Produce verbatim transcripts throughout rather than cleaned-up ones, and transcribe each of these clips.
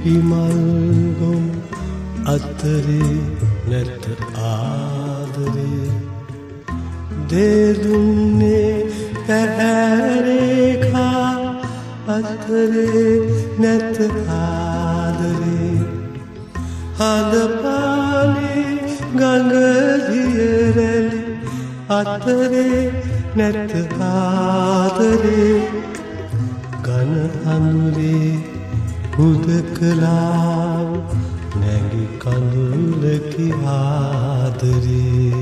ඉමල්ගොම් අතරේ නැත ආදරේ දෙදුන්නේ පැහැරේකා අතරේ නැත ආදරේ හඳපානේ ගඟදියරැලි අතරේ නැත ආදරේ ගන අඳුරේ හුදකලාව නැගි කඳුලකි ආදරේ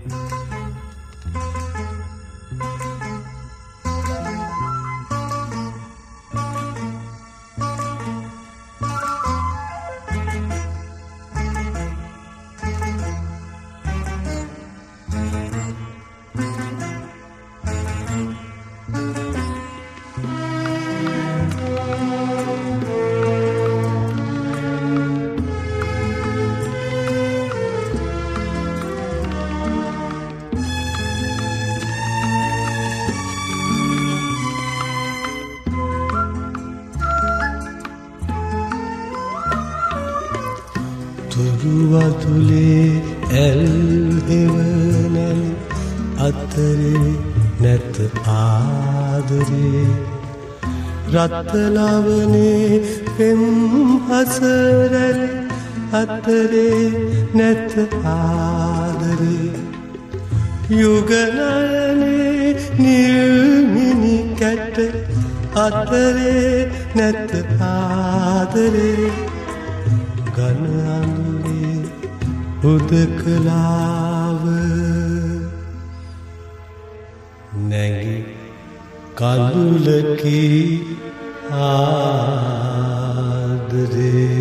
තුරුවතුලේ ඇල්හෙවනැල් අතරේ නැත ආදරේ රත්ලවනේ පෙම් හසරැල් අතරේ නැත ආදරේ යුගනයනේ නිල්මිනි කැට අතරේ නැත ආදරේ ගන අඳුරේ හුදකලාව නැගි කඳුලකි ආදරේ